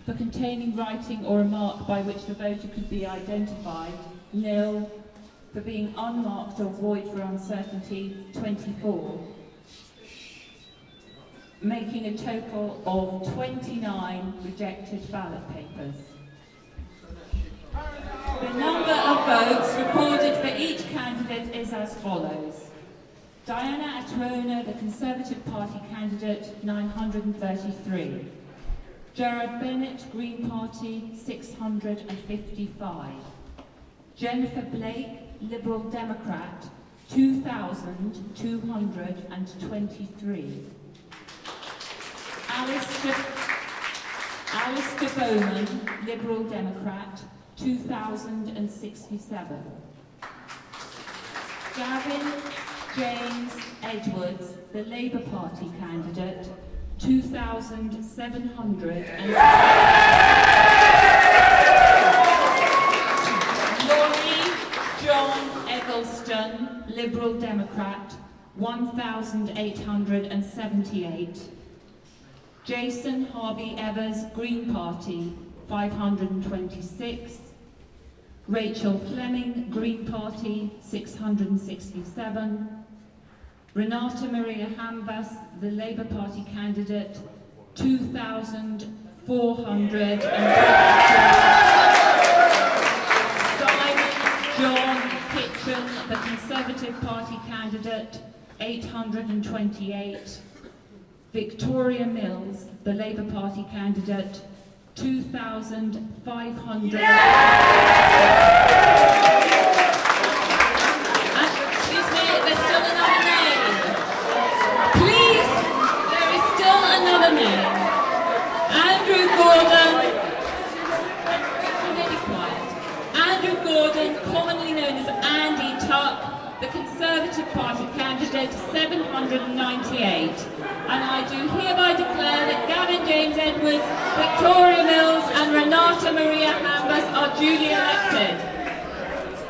for containing writing or a mark by which the voter could be identified, 0. For being unmarked or void for uncertainty, 24. Making a total of 29 rejected ballot papers. The number of votes recorded for each candidate is as follows. Diana Atrona, the Conservative Party candidate, 933. Gerard Bennett, Green Party, 655. Jennifer Blake, Liberal Democrat, 2,223. Alistair Bowman, Liberal Democrat, 2,067. Gavin James Edwards, the Labour Party candidate, 2,700. Laurie John Eggleston, Liberal Democrat, 1,878. Jason Harvey Evers, Green Party, 526. Rachel Fleming, Green Party, 667. Renata Maria Hambas, the Labour Party candidate, 2,400. Simon John Kitchen, the Conservative Party candidate, 828. Victoria Mills, the Labour Party candidate, 2,500. Excuse me, there's still another name. Please, there is still another name. Andrew Gordon. Really quiet. Andrew Gordon, commonly known as Andy Tuck, the Conservative Party candidate, 798. And I do hereby declare that Gavin James Edwards, Victoria Mills and Renata Maria Hambas are duly elected.